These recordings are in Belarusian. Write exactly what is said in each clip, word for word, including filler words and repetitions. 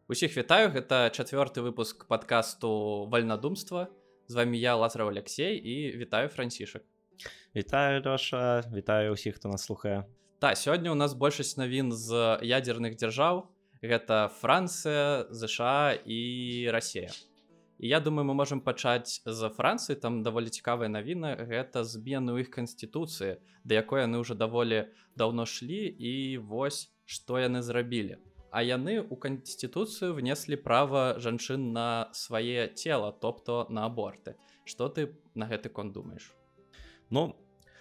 Усіх вітаю, гэта чацвёрты выпуск падкасту вальнадумства. З вами я, Лазараў Алексей, і вітаю Францішак. Вітаю, Лёша, вітаю ўсіх, хто нас слухае. Та, сёння ў нас большасць навін з ядзерных дзяржаў. Гэта Францыя, ЗША і Расія. І я думаю, мы можам пачаць з Францыі, там даволі цікавая навіна, гэта змены ў іх канстытуцыі, да якой яны ўжо даволі даўно шлі, і вось што яны зрабілі. А яны ў канстытуцыю внеслі права жанчын на свае цела, тобто на аборты. Што ты на гэты конт думаеш? Ну,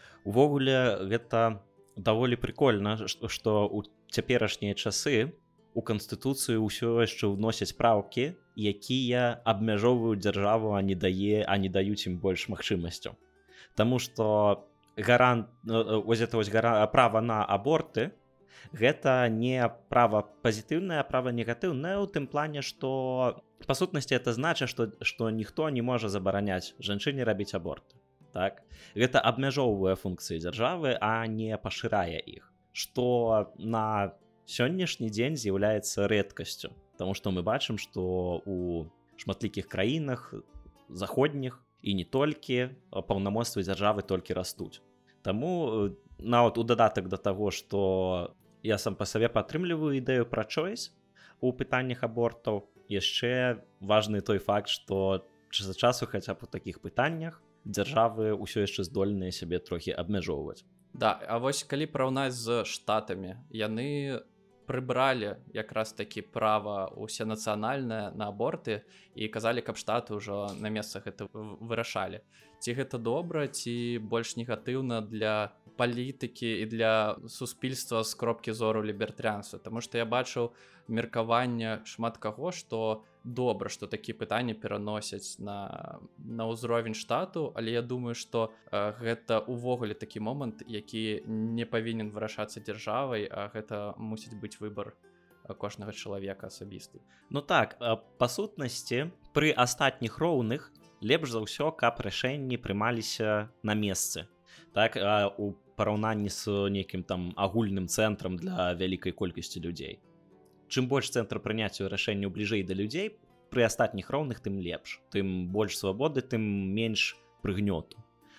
увогуле, гэта даволі прикольна, што ў цяперашнія часы у канстытуцыю ўсё яшчэ ўносяць праўкі, якія абмяжоўваюць дзяржаву, а не дае, а не даюць ім больш магчымасцяў. Таму што гарант, ось это вось гара, права на аборты, гэта не права пазітыўнае, а права негатыўнае ў тым плане, што па сутнасці это значыць, што, што ніхто не можа забараняць жанчыне рабіць аборты. Так? Гэта абмяжоўвае функцыі дзяржавы, а не пашырае іх. Што на сённяшні дзень з'яўляецца рэдкасцю. Таму што мы бачым, што ў шматлікіх краінах заходніх і не толькі паўнамоцтвы дзяржавы толькі растуць. Таму нават у дадатак да таго, што я сам па сабе падтрымліваю ідэю пра чойс у пытаннях абортаў, яшчэ важны той факт, што час ад часу хаця б у такіх пытаннях дзяржавы ўсё яшчэ здольныя сябе трохі абмяжоўваць. Да, а вось калі параўнаць з штатамі, яны прыбралі якраз такі права ўсенацыянальнае на аборты і казалі, каб штаты ўжо на месцах это вырашалі. Ці гэта добра, ці больш негатыўна для палітыкі і для суспільства з кропкі зору лібертарыянства? Таму што я бачыў меркаванне шмат каго, што добра, што такія пытанні пераносяць на, на ўзровень штату, але я думаю, што э, гэта ўвогуле такі момант, які не павінен вырашацца дзяржавай, а гэта мусіць быць выбар кожнага чалавека асабісты. Ну так, па сутнасці, пры астатніх роўных лепш за ўсё, каб рашэнні прымаліся на месцы. Так, у параўнанні з нейкім там агульным цэнтрам для вялікай колькасці людзей. Чым больш цэнтр прыняцця рашэнняў бліжэй да людзей, пры астатніх роўных тым лепш. Тым больш свабоды, тым менш прыгнёту.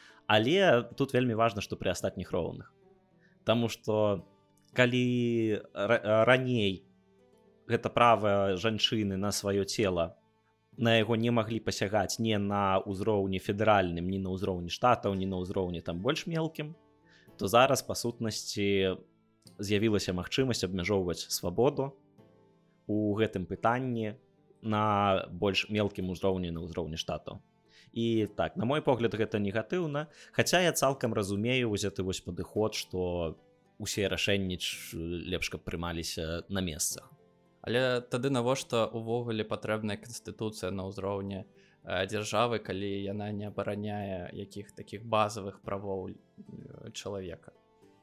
Але тут вельмі важна, што пры астатніх роўных. Таму што калі раней гэта права жанчыны на сваё цела, на яго не маглі пасягаць не на ўзроўні федэральным, ні на ўзроўні штатаў, ні на ўзроўні там больш мелкім, то зараз, па сутнасці, з'явілася магчымасць абмяжоўваць свабоду у гэтым пытанні на больш мелкім узроўні, на ўзроўні штатаў. І так, на мой погляд, гэта негатыўна, хаця я цалкам разумею вось гэты вось падыход, што усе рашэнні лепш каб прымаліся на месцах. Але тады навошта ўвогуле патрэбная канстытуцыя на ўзроўні э, дзяржавы, калі яна не абараняе якіх такіх базавых правоў чалавека?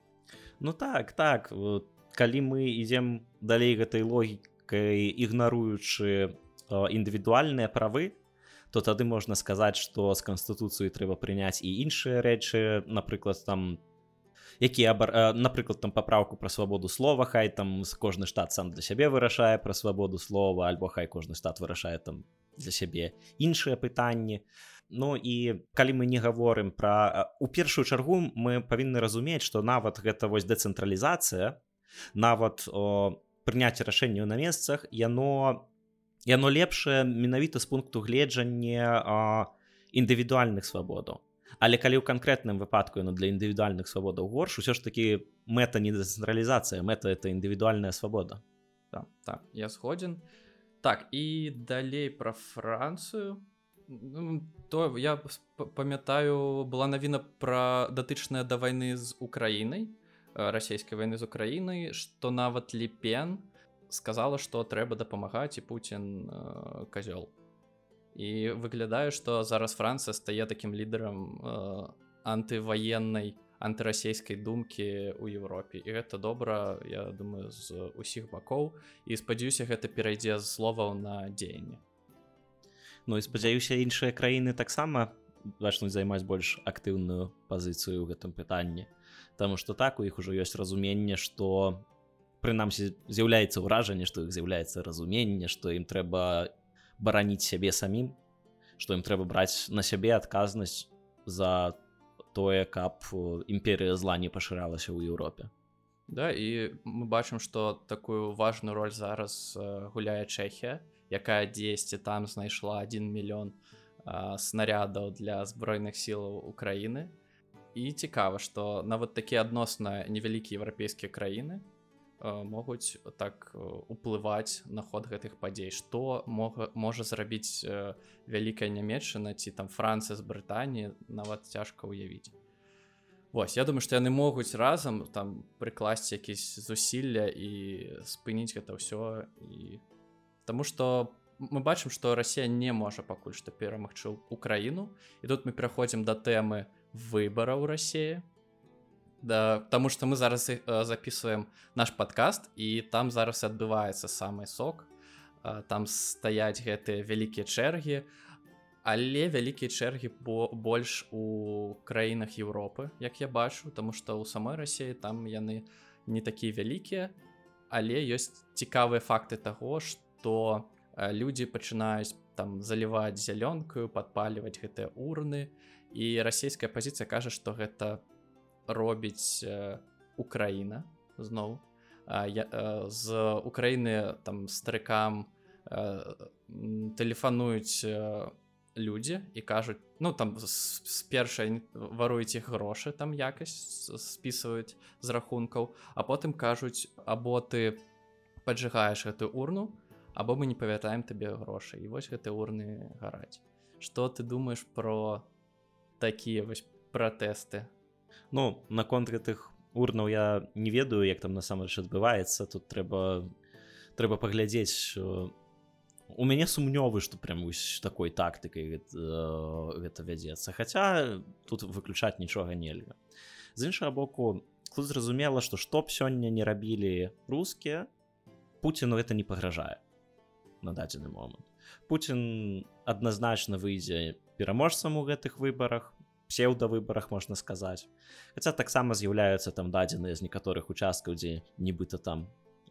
Ну так, так. Калі мы ідзем далей гэтай логікай, ігнаруючы індывідуальныя правы, то тады можна сказаць, што з канстытуцыі трэба прыняць і іншыя рэчы, напрыклад, там які, напрыклад, там папраўку пра свабоду слова, хай там кожны штат сам для сябе вырашае пра свабоду слова, альбо хай кожны штат вырашае там для сябе іншыя пытанні. Ну і калі мы не гаворым пра... У першую чаргу мы павінны разумець, што нават гэта вось дэцэнтралізацыя, нават о, прыняцце рашэнняў на месцах, яно, яно лепшае менавіта з пункту гледжання о, індывідуальных свабодаў. Але калі ў канкрэтным выпадку яно для індывідуальных свабодаў горш, усё ж такі мэта не дэцэнтралізацыя, мэта это індывідуальная свабода. Так, так, я згодзін. Так, і далей пра Францыю. То я памятаю, была навіна пра датычная да вайны з Украінай, расійскай вайны з Украінай, што нават Ле Пен сказала, што трэба дапамагаць, і Пуцін э, казёл. І выглядае, што зараз Францыя стае такім лідарам э, антываеннай, антырасійскай думкі ў Европе. І гэта добра, я думаю, з усіх бакоў. І спадзяюся, гэта перайдзе з словаў на дзеянне. Ну і спадзяюся, іншыя краіны таксама пачнуць займаць больш актыўную пазіцыю ў гэтым пытанні. Таму што так, у іх ужо ёсць разуменне, што прынамсі з'яўляецца ўражанне, што іх з'яўляецца разуменне, што ім трэба бараніць сябе самім, што ім трэба браць на сябе адказнасць за тое, каб імперыя зла не пашыралася ў Еўропе. Да, і мы бачым, што такую важную роль зараз гуляе Чэхія, якая дзесьці там знайшла адзін мільён снарядаў для збройных сілаў Украіны. І цікава, што нават такія адносна невялікія еўрапейскія краіны могуць так уплываць на ход гэтых падзей. Што можа зрабіць вялікая Нямецчына ці там Францыя з Брытаніі, нават цяжка ўявіць. Вось, я думаю, што яны могуць разам там прыкласці якісь зусілля і спыніць гэта ўсё. І... Таму што мы бачым, што Расія не можа пакуль што перамагчы Украіну. І тут мы пераходзім да тэмы выбараў у Расіі. Да, таму што мы зараз э, записываем наш падкаст, і там зараз адбываецца самы сок. Э, там стаяць гэтыя вялікія чэргі, але вялікія чэргі бо больш у краінах Еўропы, як я бачу, таму што ў самой Расіі там яны не такія вялікія, але ёсць цікавыя факты таго, што э, людзі пачынаюць там заліваць зялёнкаю, падпаліваць гэтыя урны, і расійская пазіцыя кажа, што гэта робіць э, Украіна зноў. А, я, э, з Украіны там старыкам э, тэлефануюць э, людзі і кажуць, ну там з, з першай варуюць іх грошы, там якасць спісваюць з рахункаў, а потым кажуць, або ты паджыгаеш гэтую урну, або мы не павятаем табе грошы. І вось гэтыя урны гараць. Што ты думаеш про такія вось пратэсты? Ну, наконт гэтых урнаў я не ведаю, як там насамрэч адбываецца. Тут трэба трэба паглядзець. У мяне сумнёвы, што прям вось такой тактыкай гэта, гэта вядзецца. Хаця тут выключаць нічога нельга. З іншага боку, тут зразумела, што што б сёння не рабілі рускія, Пуціну гэта не пагражае на дадзены момант. Пуцін адназначна выйдзе пераможцам у гэтых выбарах, псеўдавыбарах, можна сказаць. Хаця таксама з'яўляюцца там дадзеныя з некаторых участкаў, дзе нібыта там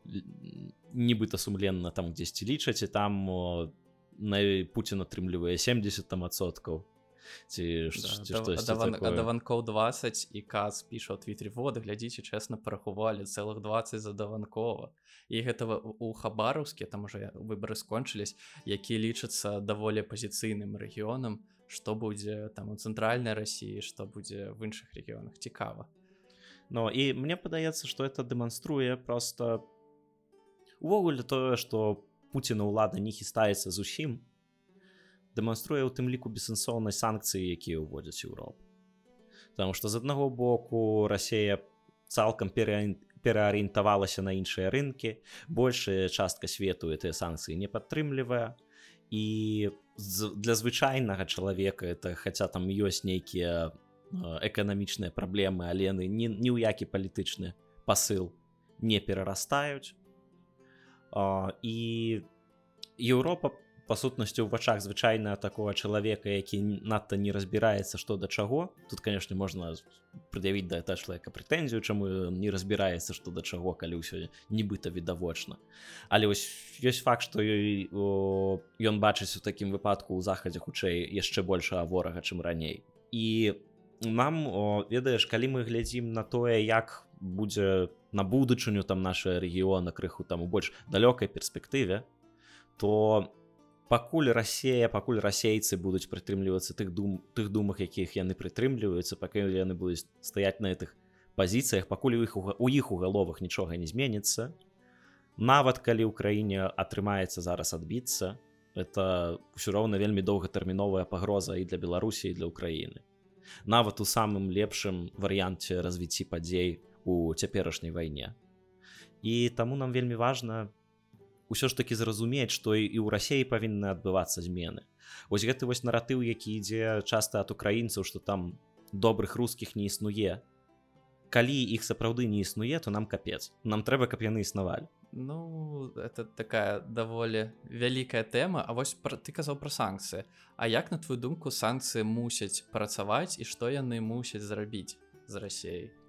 нібыта сумленна там дзесьці лічаць, і там о, на Пуцін атрымлівае семьдесят адсоткаў ці штосьці такое. А даванкоў дваццаць, і Кац піша ў твіттере: вот, глядзіце, чэсна парахувалі цэлых дваццаць за Даванкова. І гэта у Хабаровске, там уже выбары скончылись, які лічацца даволі апазіцыйным рэгіёнам. Што будзе там у цэнтральнай Расіі, што будзе в іншых рэгіёнах, цікава. Ну, і мне падаецца, што это дэманструе проста увогуле тое, што Пуціна ўлада не хістаецца зусім, дэманструе ў тым ліку бессэнсоўнасць санкцыі, якія ўводзяць Еўропу. Таму што з аднаго боку Расія цалкам пераарыентавалася на іншыя рынкі, большая частка свету гэтыя санкцыі не падтрымлівае, і для звычайнага чалавека это, хаця там ёсць нейкія эканамічныя праблемы, але яны ні, ні ў які палітычны пасыл не перарастаюць. І Еўропа па сутнасці ў вачах звычайна такого чалавека, які надта не разбіраецца што да чаго. Тут, конечно, можна прад'явіць да гэтага чалавека прэтэнзію, чаму не разбіраецца што да чаго, калі ўсё нібыта відавочна. Але вось ёсць факт, што ён бачыць у такім выпадку ў захадзе хутчэй яшчэ большага ворага, чым раней. І нам, ведаеш, калі мы глядзім на тое, як будзе на будучыню там наша рэгіёна крыху там у больш далёкай перспектыве, то пакуль Расія, пакуль расейцы будуць прытрымлівацца тых дум, тых думах, якіх яны прытрымліваюцца, пакуль яны будуць стаяць на гэтых пазіцыях, пакуль у іх у іх у галовах нічога не зменіцца, нават калі ў краіне атрымаецца зараз адбіцца, это ўсё роўна вельмі доўгатэрміновая пагроза і для Беларусі, і для Украіны. Нават у самым лепшым варыянце развіцці падзей у цяперашняй вайне. І таму нам вельмі важна ўсё ж такі зразумець, што і ў Расіі павінны адбывацца змены. Вось гэты вось наратыў, які ідзе часта ад украінцаў, што там добрых рускіх не існуе. Калі іх сапраўды не існуе, то нам капец. Нам трэба, каб яны існавалі. Ну, это такая даволі вялікая тэма. А вось пра, ты казаў пра санкцыі. А як, на твою думку, санкцыі мусяць працаваць і што яны мусяць зрабіць з Расіяй?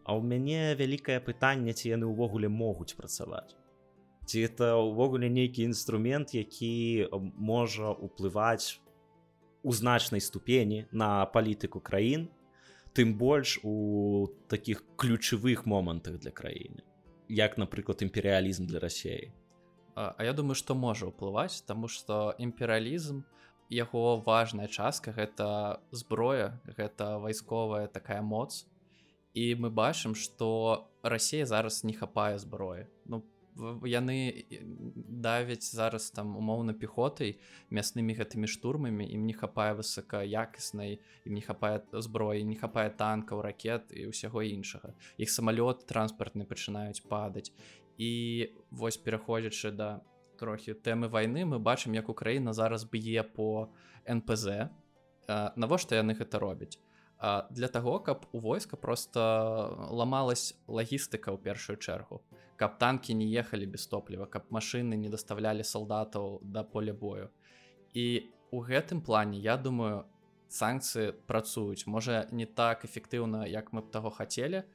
А ў мяне вялікае пытанне, ці яны ўвогуле могуць працаваць. Ці гэта ўвогуле нейкі інструмент, які можа ўплываць у значнай ступені на палітыку краін, тым больш у такіх ключавых момантах для краіны, як, напрыклад, імперыялізм для Расіі. А, а я думаю, што можа ўплываць, таму што імперыялізм, яго важная частка гэта зброя, гэта вайсковая такая моц. І мы бачым, што Расія зараз не хапае зброі. Ну, яны давяць зараз там умоўна пехотай, мяснымі гэтымі штурмамі, ім не хапае высокаякаснай, ім не хапае зброі, не хапае танкаў, ракет і ўсяго іншага. Іх самалёты транспартныя пачынаюць падаць. І вось пераходзячы да трохі тэмы вайны, мы бачым, як Украіна зараз б'е по эн пэ зэ. Навошта яны гэта робяць? Для таго, каб у войска просто ламалась лагістыка ў першую чэргу, каб танкі не ехалі без топліва, каб машыны не даставлялі салдатаў да поля бою. І у гэтым плане, я думаю, санкцыі працуюць. Можа, не так эфектыўна, як мы б таго хацелі,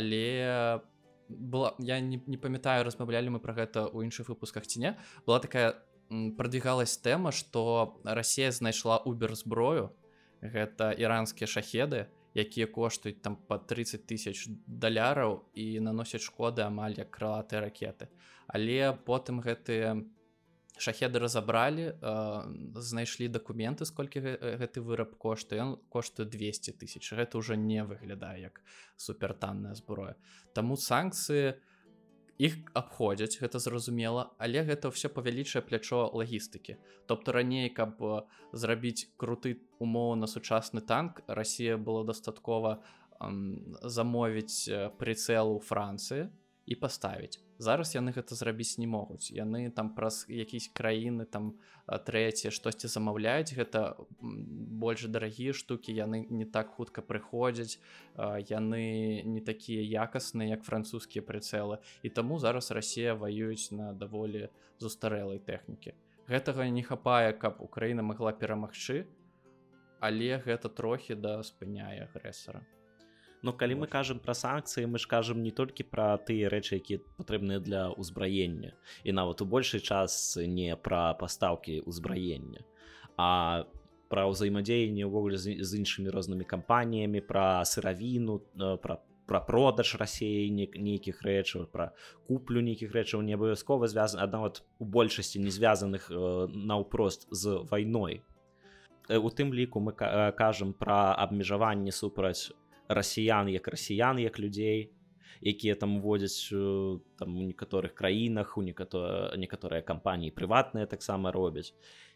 але была, я не, не памятаю, размаўлялі мы пра гэта ў іншых выпусках ці не, была такая прадвігалась тэма, што Расія знайшла убер-зброю. Гэта іранскія шахеды, якія коштуюць там па трыццаць тысяч даляраў і наносяць шкоды амаль як крылатыя ракеты. Але потым гэтыя шахеды разабралі, э, знайшлі дакументы, сколькі гэты выраб коштуе, ён коштуе двесце тысяч. Гэта ўжо не выглядае як супертанная зброя. Таму санкцыі іх абходзяць, гэта зразумела, але гэта ўсё павялічае плячо лагістыкі. Тобто раней, каб зрабіць круты умоўна сучасны танк, Расія было дастаткова эм, замовіць прыцэл у Францыі і паставіць. Зараз яны гэта зрабіць не могуць. Яны там праз якісь краіны, там трэція штосьці замаўляюць, гэта больш дарагія штукі, яны не так хутка прыходзяць, яны не такія якасныя, як французскія прыцэлы. І таму зараз Расія ваююць на даволі застарэлай тэхнікі. Гэтага не хапае, каб Украіна магла перамагчы, але гэта трохі да спыняе агрэсара. Ну, калі мы кажам пра санкцыі, мы ж кажам не толькі пра тыя рэчы, якія патрэбныя для ўзбраення. І нават у большай частцы не пра пастаўкі ўзбраення, а пра ўзаемадзеянне ўвогуле з, з іншымі рознымі кампаніямі, пра сыравіну, пра, пра продаж Расіі нейкіх рэчаў, пра куплю нейкіх рэчаў, не абавязкова звязана, нават у большасці не звязаных наўпрост з вайной. У тым ліку мы кажам пра абмежаванне супраць расіян як расіян, як людзей, якія там водзяць там, у некаторых краінах, у некаторыя, некаторыя кампаніі прыватныя таксама робяць.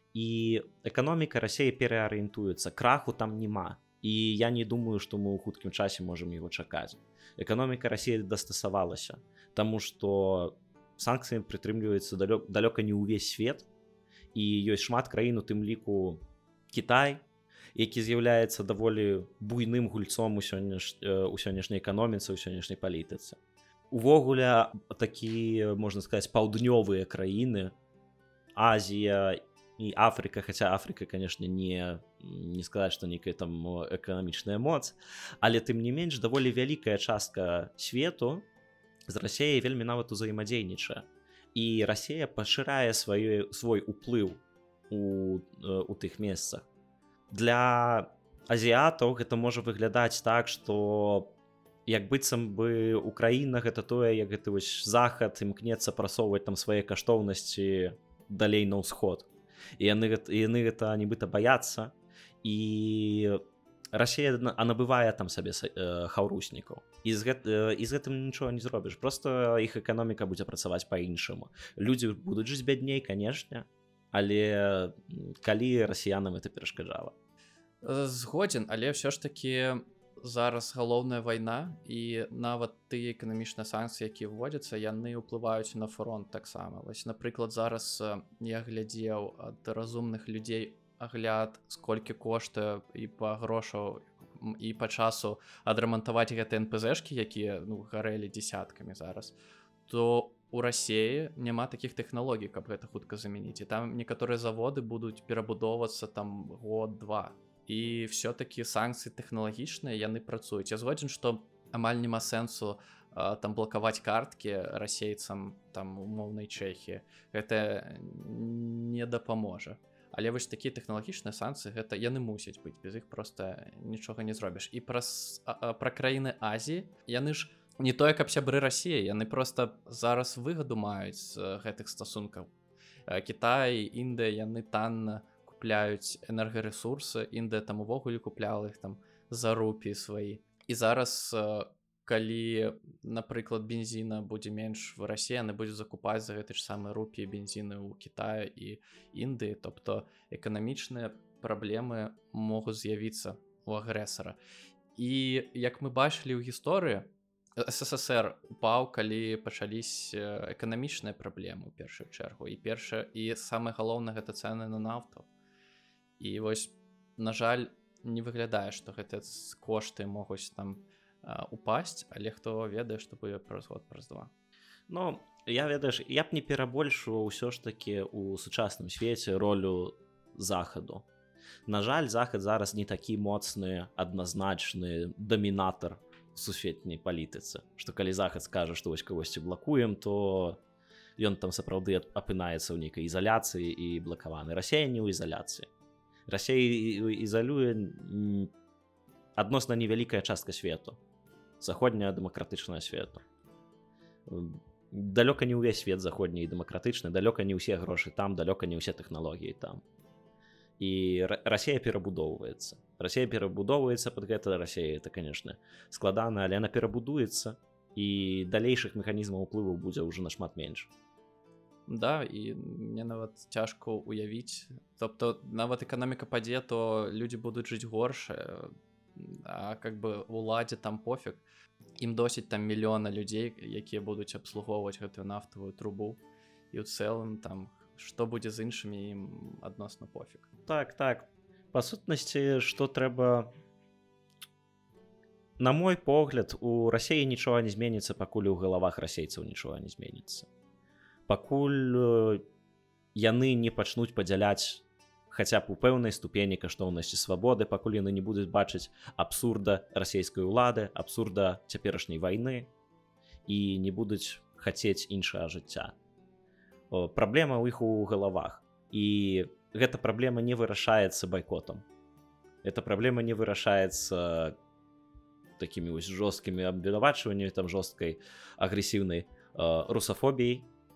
І эканоміка Расіі пераарыентуецца, краху там няма. І я не думаю, што мы ў хуткім часе можам яго чакаць. Эканоміка Расіі дастасавалася, таму што санкцыямі прытрымліваецца далёк, далёка не ўвесь свет, і ёсць шмат краін, у тым ліку Кітай, які з'яўляецца даволі буйным гульцом у, сённяш... у сённяшняй эканоміцы, у сённяшняй палітыцы. Увогуле, такі, можна сказаць, паўднёвыя краіны, Азія і Афрыка, хаця Афрыка, канешне, не, не сказаць, што нейкая там эканамічная моц, але тым не менш, даволі вялікая частка свету з Расіяй вельмі нават узаемадзейнічае. І Расія пашырае свой, свой уплыў у, у тых месцах. Для азіятаў гэта можа выглядаць так, што як быццам бы Украіна гэта тое, як гэты вось захад імкнецца прасоўваць там свае каштоўнасці далей на ўсход. І яны, яны гэта нібыта баяцца, і Расія набывае там сабе хаўруснікаў. І з, гэт, і з гэтым нічога не зробіш. Проста іх эканоміка будзе працаваць па-іншаму. Людзі будуць жыць бядней, канешне, але калі расіянам это перашкаджала. Згодзін, але ўсё ж такі зараз галоўная вайна, і нават тыя эканамічныя санкцыі, якія вводзяцца, яны ўплываюць на фронт таксама. Вось, напрыклад, зараз я глядзеў ад разумных людзей агляд, сколькі коштуе і па грошаў, і па часу адрамантаваць гэтыя эн пэ зэшкі, якія ну, гарэлі дзесяткамі зараз, то у Расіі няма такіх тэхналогій, каб гэта хутка замяніць. І там некаторыя заводы будуць перабудоўвацца там год-два. І все-таки санкцыі тэхналагічныя, яны працуюць. Я згодзін, што амаль няма сэнсу а, там блакаваць карткі расейцам там умоўнай Чэхіі. Гэта не дапаможа. Але вось такія тэхналагічныя санкцыі, гэта яны мусяць быць, без іх проста нічога не зробіш. І пра, пра краіны Азіі, яны ж не тое, каб сябры Расіі, яны проста зараз выгаду маюць з гэтых стасункаў. Кітай, Індыя, яны танна купляюць энергарэсурсы, Індыя там увогуле купляла іх там за рупіі свае. І зараз, калі, напрыклад, бензіна будзе менш в Расіі, яны будуць закупаць за гэты ж самы рупіі бензіны ў Кітаі і Індыі, тобто эканамічныя праблемы могуць з'явіцца у агрэсара. І як мы бачылі ў гісторыі, СССР упаў, калі пачаліся эканамічныя праблемы ў першую чаргу. І першае, і самае галоўнае гэта цэны на нафту. І вось, на жаль, не выглядае, што гэтыя кошты могуць там упасть, але хто ведае, што будзе праз год, праз два. Ну, я ведаеш, я б не перабольшваў ўсё ж такі ў сучасным свеце ролю захаду. На жаль, захад зараз не такі моцны, адназначны дамінатар у сусветнай палітыцы, што калі захад скажа, што вось кагосьці блакуем, то ён там сапраўды апынаецца ў нейкай ізаляцыі і блакаваны. Расія не ў ізаляцыі. Расія ізалюе адносна невялікая частка свету. Заходняя дэмакратычная свету. Далёка не ўвесь свет заходні і дэмакратычны, далёка не ўсе грошы там, далёка не ўсе тэхналогіі там. І Расія перабудоўваецца. Расія перабудоўваецца пад гэта. Расія, это, конечно, складана, але яна перабудуецца, і далейшых механізмаў уплыву будзе ўжо нашмат менш. Да, і мне нават цяжка уявіць. Тобто, нават эканоміка падзе, то людзі будуць жыць горш, а как бы уладзе там пофіг. Ім досыць там мільёна людзей, якія будуць абслугоўваць гэтую нафтавую трубу, і ў цэлым там што будзе з іншымі, ім адносна пофіг. Так, так. Па сутнасці, што трэба... На мой погляд, у Расіі нічога не зменіцца, пакуль у галавах расейцаў нічога не зменіцца. Пакуль яны не пачнуць падзяляць хаця б у пэўнай ступені каштоўнасці свабоды, пакуль яны не будуць бачыць абсурда расійскай улады, абсурда цяперашняй вайны і не будуць хацець іншага жыцця. Праблема ў іх у галавах. І гэта праблема не вырашаецца байкотам. Эта праблема не вырашаецца такімі вось жорсткімі абвінавачваннямі, там жорсткай агрэсіўнай э, русафобіяй.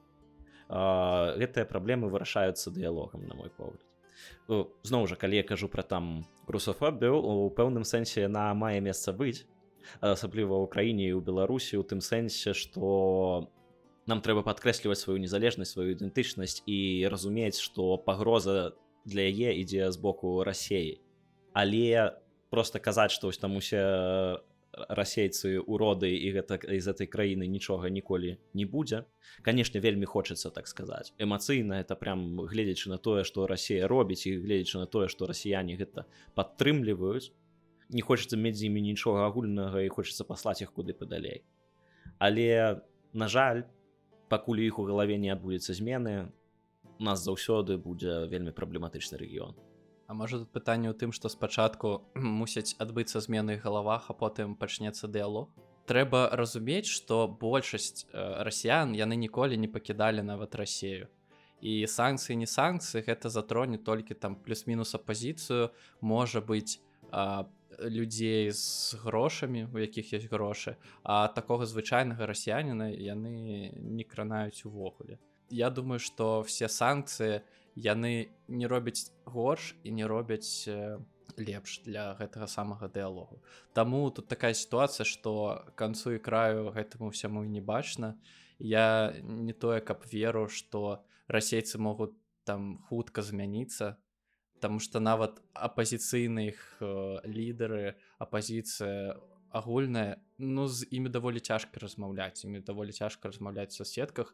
Э, гэтыя праблемы вырашаюцца дыялогам, на мой погляд. Зноў жа, калі я кажу пра там русафобію, у пэўным сэнсе яна мае месца быць, асабліва ў краіне і ў Беларусі, у тым сэнсе, што нам трэба падкрэсліваць сваю незалежнасць, сваю ідэнтычнасць і разумець, што пагроза для яе ідзе з боку Расіі. Але проста казаць, што ось там усе расейцы уроды і гэта з гэтай краіны нічога ніколі не будзе. Канешне, вельмі хочацца так сказаць. Эмацыйна это прям гледзячы на тое, што Расія робіць, і гледзячы на тое, што расіяне гэта падтрымліваюць. Не хочацца мець з імі нічога агульнага і хочацца паслаць іх куды падалей. Але, на жаль, пакуль іх у галаве не адбудзецца змены, у нас заўсёды будзе вельмі праблематычны рэгіён. А можа тут пытанне ў тым, што спачатку мусяць адбыцца змены ў галавах, а потым пачнецца дыялог? Трэба разумець, што большасць расіян, яны ніколі не пакідалі нават Расію. І санкцыі, не санкцыі, гэта затроне толькі там плюс-мінус апазіцыю, можа быць а, людзей з грошамі, у якіх ёсць грошы, а такога звычайнага расіяніна яны не кранаюць увогуле. Я думаю, што все санкцыі, яны не робяць горш і не робяць э, лепш для гэтага самага дыялогу. Таму тут такая сітуацыя, што канцу і краю гэтаму ўсяму і не бачна. Я не тое, каб веру, што расейцы могуць там хутка змяніцца, таму што нават апазіцыйныя іх э, лідары, апазіцыя агульная, ну, з імі даволі цяжка размаўляць, імі даволі цяжка размаўляць у соседках,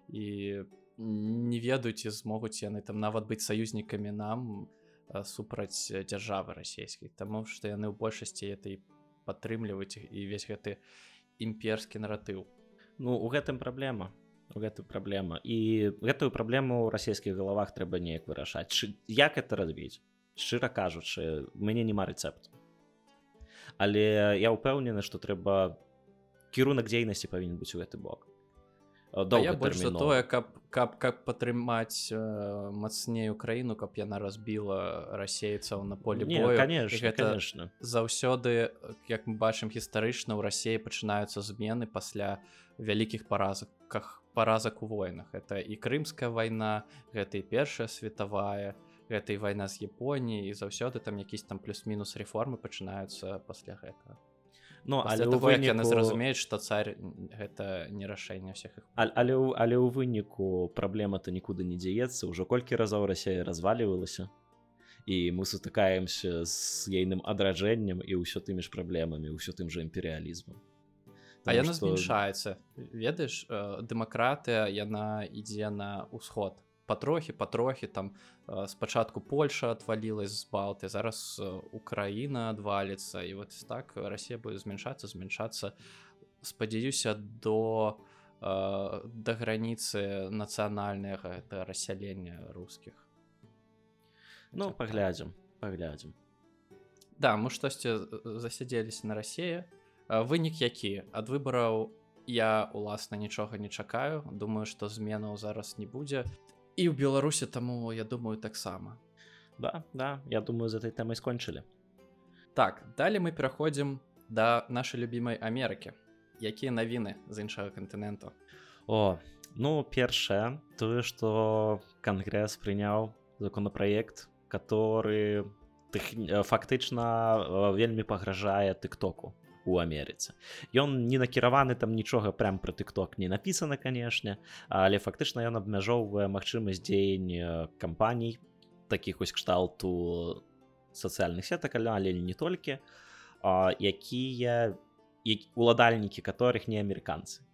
і не ведаюць, і змогуць яны там нават быць саюзнікамі нам супраць дзяржавы расійскай, таму што яны ў большасці это і падтрымліваюць і весь гэты імперскі наратыў. Ну, у гэтым праблема. У гэтым праблема. І гэтую праблему ў расійскіх галавах трэба неяк вырашаць. Ш... Як гэта разбіць? Шчыра кажучы, у мяне няма рэцэпту. Але я ўпэўнены, што трэба кірунак дзейнасці павінен быць у гэты бок. А я больш за тое, каб, каб, каб падтрымаць э, мацней Украіну, каб яна разбіла расейцаў на полі Не, бою. конечно, Гэта конечно. заўсёды, як мы бачым гістарычна, ў Расіі пачынаюцца змены пасля вялікіх паразаках, паразак у войнах. Гэта і Крымская вайна, гэта і Першая светавая, гэта і вайна з Японіяй, і заўсёды там якісь там плюс-мінус рэформы пачынаюцца пасля гэтага. Ну, Пасля але таго, ў як яны выніку... зразумеюць, што царь гэта не рашэнне ўсіх іх. А, але, ў- але ў выніку праблема-то нікуды не дзеецца. Ужо колькі разоў Расія развалівалася, і мы сутыкаемся з ейным адраджэннем і ўсё тымі ж праблемамі, ўсё тым же імперыялізмам. А яна што... змяншаецца. Ведаеш, дэмакратыя, яна ідзе на ўсход. Патрохі, патрохі, там спачатку Польша адвалілась з Балты, зараз Украіна адваліцца, і вот так Расія будзе змяншацца, змяншацца, спадзяюся, до, да граніцы нацыянальнага гэта рассялення рускіх. Ну, паглядзім, паглядзім. Да, мы штосьці засядзеліся на Расіі. Вынік які? Ад выбараў я, уласна, нічога не чакаю. Думаю, што зменаў зараз не будзе. І ў Беларусі, таму, я думаю, таксама. Да, да, я думаю, з этой тэмай скончылі. Так, далей мы пераходзім да нашай любімай Амерыкі. Якія навіны з іншага кантыненту? О, ну, першае, тое, што Кангрэс прыняў законапраект, который тых... фактычна вельмі пагражае тык-току у Амерыцы. Ён не накіраваны, там нічога прям про тык-ток не напісана, канешне, але фактычна ён абмяжоўвае магчымасць дзеяння кампаній, такіх вось кшталту сацыяльных сетак, але не толькі, якія уладальнікі которых не амерыканцы.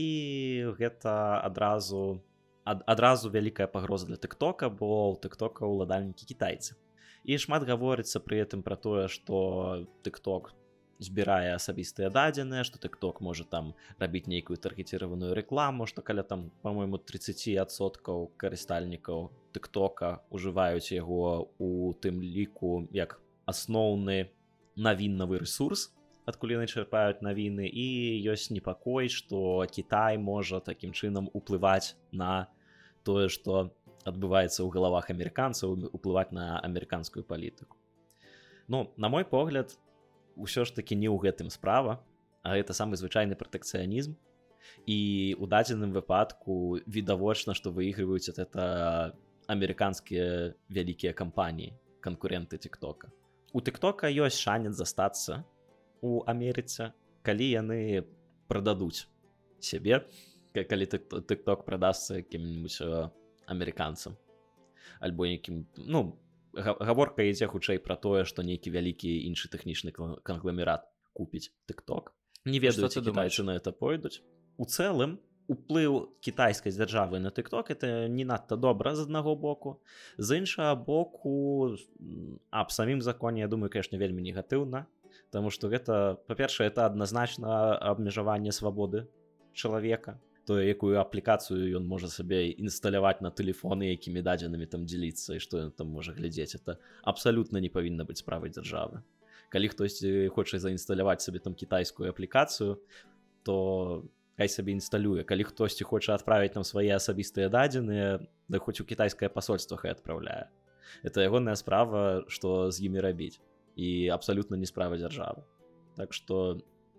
І гэта адразу ад, адразу вялікая пагроза для тык-тока, бо ў тык-тока уладальнікі кітайцы. І шмат гаворыцца пры гэтым пра тое, што тык-ток збірае асабістыя дадзеныя, што тык-ток можа там рабіць нейкую таргеціраваную рэкламу, што каля там, па-мойму, тридцать адсоткаў карыстальнікаў тык-тока ужываюць яго у тым ліку як асноўны навіннавы рэсурс, адкуль яны чырпаюць навіны, і ёсць непакой, што Кітай можа такім чынам уплываць на тое, што адбываецца ў галавах амерыканцаў, уплываць на амерыканскую палітыку. Ну, на мой погляд, усё ж такі не ў гэтым справа, а гэта самы звычайны пратэкцыянізм, і ў дадзеным выпадку відавочна, што выйгрываюць это амерыканскія вялікія кампаніі, канкуренты тык-тока. У тык-тока ёсць шанец застацца у Амерыцы, калі яны прададуць сябе, калі тык-ток прадасца якім-нибудь амерыканцам, альбо якім, ну, гаворка ідзе хутчэй пра тое, што нейкі вялікі іншы тэхнічны кангламерат купіць тык-ток. Не ведаю, ці кітайцы на это пойдуць. У цэлым, уплыў кітайскай дзяржавы на тык-ток это не надта добра з аднаго боку. З іншага боку, аб самім законе, я думаю, конечно, вельмі негатыўна, таму што гэта, па-першае, это адназначна абмежаванне свабоды чалавека, тое, якую аплікацыю ён можа сабе інсталяваць на тэлефоны, якімі дадзенымі там дзеліцца, і што ён там можа глядзець. Это абсалютна не павінна быць справай дзяржавы. Калі хтосьці хоча заінсталяваць сабе там кітайскую аплікацыю, то хай сабе інсталюе. Калі хтосьці хоча адправіць нам свае асабістыя дадзеныя, да хоць у кітайскае пасольства хай адпраўляе. Это ягоная справа, што з імі рабіць. І абсалютна не справа дзяржавы. Так што,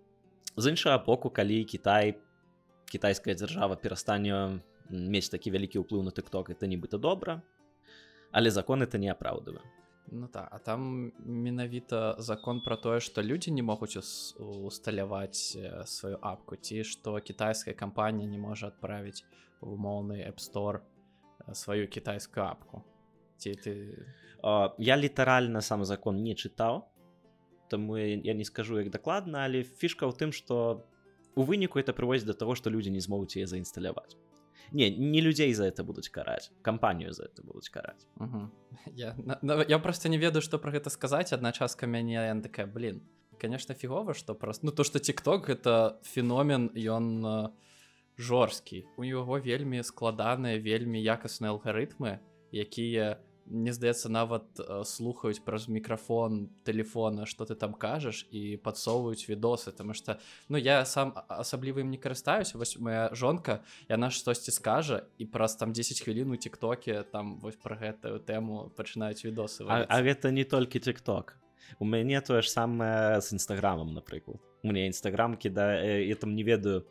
з іншага боку, калі Кітай кітайская дзяржава перастане мець такі вялікі ўплыў на тык-ток, это нібыта добра, але закон это не апраўдывае. Ну так, а там менавіта закон пра тое, што людзі не могуць усталяваць сваю апку, ці што кітайская кампанія не можа адправіць у умоўны App Store сваю кітайскую апку. Ці ты... Я літаральна сам закон не чытаў, таму я не скажу як дакладна, але фішка ў тым, што у выніку это прыводзіць да таго, што людзі не змогуць яе заінсталяваць. Не, не людзей за это будуць караць, кампанію за это будуць караць. Угу. Я, на, я просто не ведаю, што пра гэта сказаць. Адна частка мяне, яна такая, блин, конечно, фігова, што просто... Ну, то, што TikTok — гэта феномен, ён э, жорсткі. У яго вельмі складаныя, вельмі якасныя алгарытмы, якія мне здаецца, нават слухаюць праз мікрафон тэлефона, што ты там кажаш, і падсоўваюць відосы, таму што ну я сам асабліва ім не карыстаюся. Вось моя жонка, яна штосьці скажа, і праз там дзесяць хвілін у тиктоке там вось пра гэтую тэму пачынаюць відосы а, а гэта не толькі тикток. У мяне тое ж самае з інстаграмам, напрыклад. У мяне інстаграм кідае, я там не ведаю,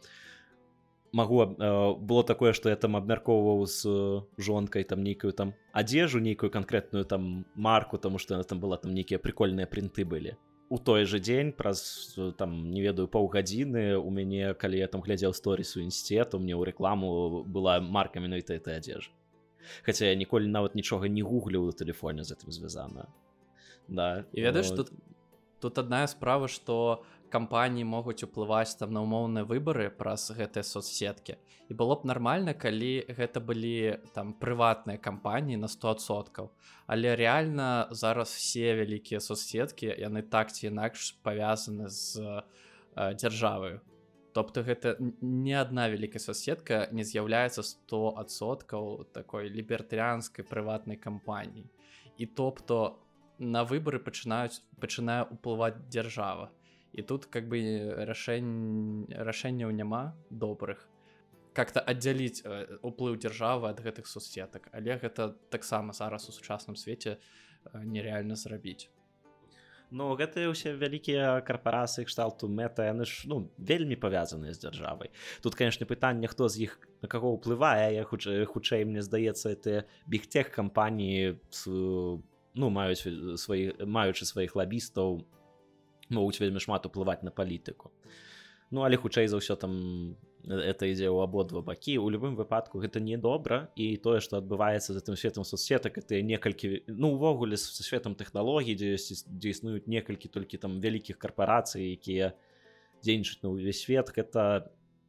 магу, было такое, што я там абмяркоўваў з жонкай там нейкую там адзежу, нейкую канкрэтную там марку, таму што яна там была, там нейкія прикольныя прынты былі. У той же дзень праз там не ведаю паўгадзіны у мяне, калі я там глядзеў сторіс у інсце, то мне ў рэкламу была марка менавіта этой адзежы. Хаця я ніколі нават нічога не гугліў у тэлефоне з гэтым звязана. Да. І ведаеш, тут тут адна справа, што кампаніі могуць уплываць там на ўмоўныя выбары праз гэтыя соцсеткі. І было б нармальна, калі гэта былі там прыватныя кампаніі на сто адсоткаў. Але рэальна зараз все вялікія соцсеткі, яны так ці інакш павязаны з э, дзяржаваю. Тобто гэта ні адна вялікая соцсетка не з'яўляецца сто адсоткаў такой лібертарыянскай прыватнай кампаніі. І тобто на выбары пачынаюць пачынае ўплываць дзяржава. І тут как бы рашэнь... рашэнняў няма добрых. Как-то аддзяліць уплыў дзяржавы ад гэтых соцсетак. Але гэта таксама зараз у сучасным свеце нереальна зрабіць. Ну, гэтыя ўсе вялікія карпарацыі кшталту Мета, яны ж ну, вельмі павязаныя з дзяржавай. Тут, канешне, пытанне, хто з іх на каго ўплывае. Я хутчэй, хутчэй мне здаецца, это бігтэк кампаніі ну, маюць сваі, маючы сваіх лабістаў, могуць вельмі шмат уплываць на палітыку. Ну, але хутчэй за ўсё там это ідзе ў абодва бакі. У любым выпадку гэта не добра, і тое, што адбываецца за тым светам соцсетак, это некалькі, ну, увогуле са светам тэхналогій, дзе, дзе існуюць некалькі толькі там вялікіх карпарацый, якія дзейнічаюць на ўвесь свет, гэта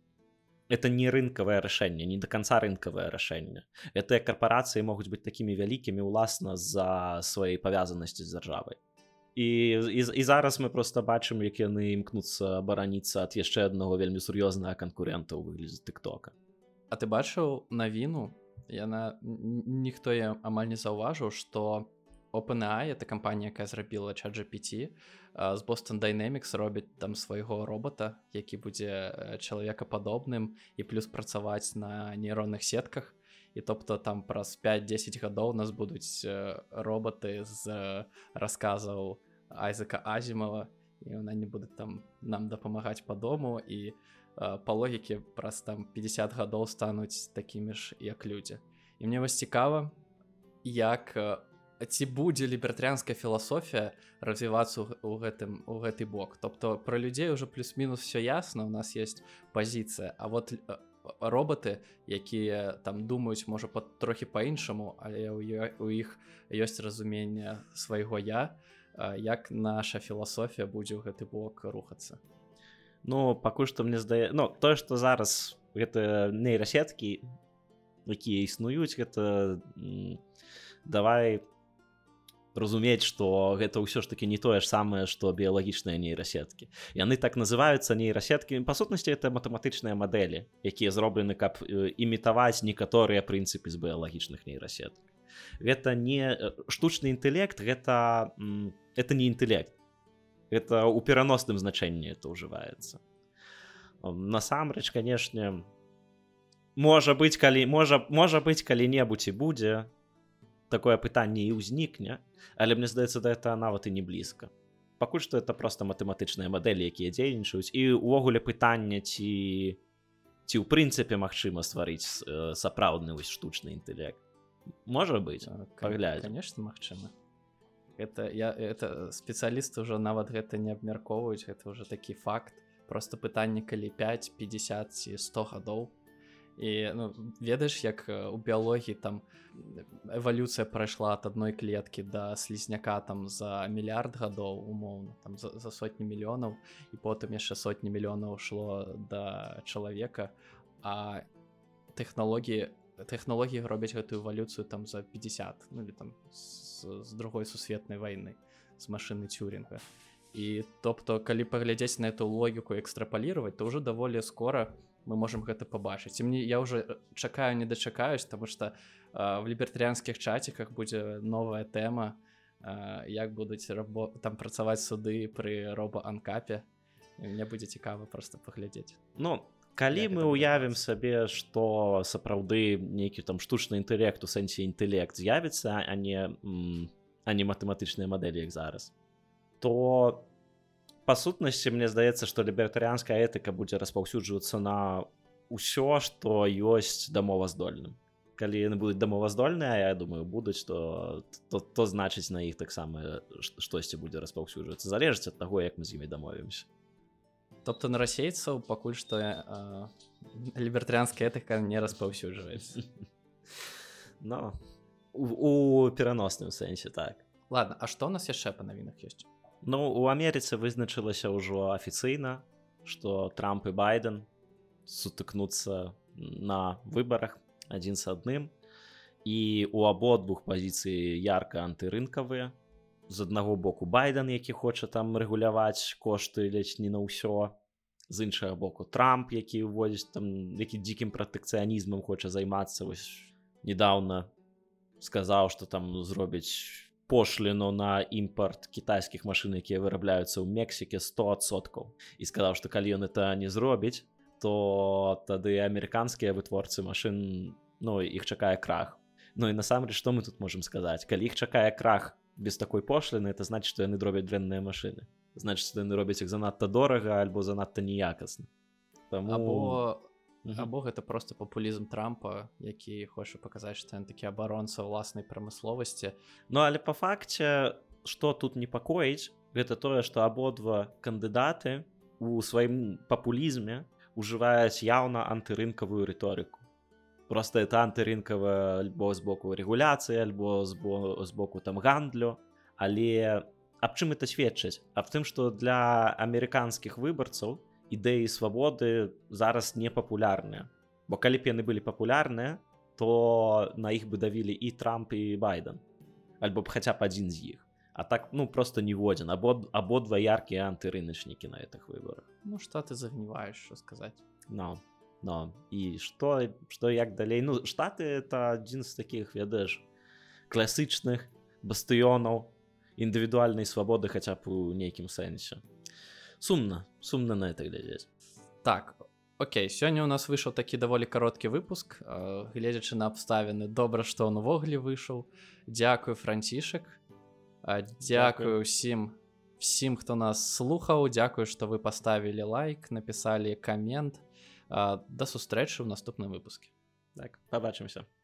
это не рынкавае рашэнне, не до конца рынкавае рашэнне. Гэтыя карпарацыі могуць быць такімі вялікімі ўласна з-за сваёй павязанасці з дзяржавай. І, і, і зараз мы просто бачым, як яны імкнуцца абараніцца ад яшчэ аднаго вельмі сур'ёзнага канкурэнта ў выглядзе тыктока. А ты бачыў навіну? Яна ніхто я амаль не заўважыў, што OpenAI, это кампанія, якая зрабіла чат джи пі ти, з Boston Dynamics робіць там свайго робота, які будзе чалавекападобным і плюс працаваць на нейронных сетках. І тобто там праз пяць-дзесяць гадоў у нас будуць роботы з расказаў Айзека Азімова, і яны будуць там нам дапамагаць па дому, і па логіке праз там пятьдесят гадоў стануць такімі ж, як людзі. І мне вось цікава, як ці будзе лібертарыянская філасофія развівацца ў гэтым у гэты бок. Тобто пра людзей уже плюс-мінус все ясна, у нас есть пазіцыя, а вот роботы, якія там думаюць можа па, трохі па-іншаму, але у іх ёсць разуменне свайго я, як наша філасофія будзе ў гэты бок рухацца. Ну, пакуль што мне здае, ну, тое, што зараз гэта нейрасеткі, якія існуюць, гэта давай разумець, што гэта ўсё ж такі не тое ж самае, што біялагічныя нейрасеткі. Яны так называюцца нейрасеткі. Па сутнасці, это матэматычныя мадэлі, якія зроблены, каб імітаваць некаторыя прынцыпы з біялагічных нейрасетак. Гэта не штучны інтэлект, гэта, это не інтэлект. Это ў пераносным значэнні это ўжываецца. Насамрэч, канешне, можа быць, калі, можа, можа быць, калі-небудзь і будзе, такое пытанне і ўзнікне, але мне здаецца, да это нават і не блізка. Пакуль што это проста матэматычныя мадэлі, якія дзейнічаюць, і ўвогуле пытанне, ці, ці ў прынцыпе магчыма стварыць э, сапраўдны вось штучны інтэлект. Можа быць, паглядзім. Конечно, магчыма. Это, я, это спецыялісты ўжо нават гэта не абмяркоўваюць, гэта ўжо такі факт. Просто пытанне, калі пяць, пятьдесят ці сто гадоў. І ну, ведаеш, як у біялогіі там эвалюцыя прайшла ад адной клеткі да слізняка там за мільярд гадоў умоўна, там за, за сотні мільёнаў, і потым яшчэ сотні мільёнаў шло да чалавека, а тэхналогіі тэхналогіі робяць гэтую эвалюцыю там за пятьдесят, ну или там з, з другой сусветнай вайны, з машыны Тюрінга. І тобто, калі паглядзець на эту логіку экстрапаліраваць, то ўжо даволі скора мы можам гэта пабачыць. І мне я ўжо чакаю, не дачакаюсь, таму што в лібертарыянскіх чаціках будзе новая тэма, як будуць рабо... там працаваць суды пры робаанкапе. Мне будзе цікава проста паглядзець. Ну, калі мы уявім сабе, што сапраўды нейкі там штучны інтэлект у сэнсе інтэлект з'явіцца, а не, а не матэматычныя мадэлі, як зараз, то па сутнасці мне здаецца, што лібертарыянская этыка будзе распаўсюджвацца на ўсё, што ёсць дамоваздольным. Калі яны будуць дамоваздольныя, я думаю, будуць, то, то, то значыць на іх таксама штосьці будзе распаўсюджвацца. Залежыць ад таго, як мы з імі дамовімся. Тобто на расейцаў пакуль што э, лібертарыянская этыка не распаўсюджваецца. Ну, у, у пераносным сэнсе, так. Ладно, а што ў нас яшчэ па навінах ёсць? Ну, у Амерыцы вызначылася ўжо афіцыйна, што Трамп і Байден сутыкнуцца на выбарах адзін з адным, і у абодвух пазіцыі ярка антырынкавыя. З аднаго боку Байден, які хоча там рэгуляваць кошты ледзь не на ўсё, з іншага боку Трамп, які ўводзіць там, які дзікім пратэкцыянізмам хоча займацца. Вось недаўна сказаў, што там зробіць пошліну на імпорт кітайскіх машын, якія вырабляюцца ў Мексіке сто адсоткаў. І сказаў, што калі ён это не зробіць, то тады амерыканскія вытворцы машын, ну, іх чакае крах. Ну і насамрэч, што мы тут можам сказаць? Калі іх чакае крах без такой пошліны, это значыць, што яны робяць дрэнныя машыны. Значыць, што яны робяць іх занадта дорага альбо занадта неякасна. Таму... Або... Угу. Або гэта проста папулізм Трампа, які хоча паказаць, што ён такі абаронца ўласнай прамысловасці. Ну, але па факце, што тут непакоіць, гэта тое, што абодва кандыдаты у сваім папулізме ужываюць яўна антырынкавую рыторыку. Просто это антырынкава альбо з боку рэгуляцыі, альбо з, бо, з боку там гандлю. Але аб чым это сведчыць? Аб тым, што для амерыканскіх выбарцаў ідэі свабоды зараз не папулярныя. Бо калі б яны былі папулярныя, то на іх бы давілі і Трамп, і Байден. Альбо б хаця б адзін з іх. А так, ну, просто ніводзін. Або, абодва яркія антырыначнікі на гэтых выбарах. Ну, што ты загніваеш, що сказаць? Ну, ну. І што, што як далей? Ну, Штаты — это адзін з такіх, ведаеш, класычных бастыёнаў індывідуальнай свабоды хаця б у нейкім сэнсе. Сумна, сумна на это глядзець. Так, окей, сёння ў нас выйшаў такі даволі кароткі выпуск. Гледзячы на абставіны, добра, што он увогуле выйшаў. Дзякую, Францішак. Дзякую ўсім, всім, хто нас слухаў. Дзякую, што вы паставілі лайк, напісалі камент. Да сустрэчы ў наступным выпуске. Так, пабачымся.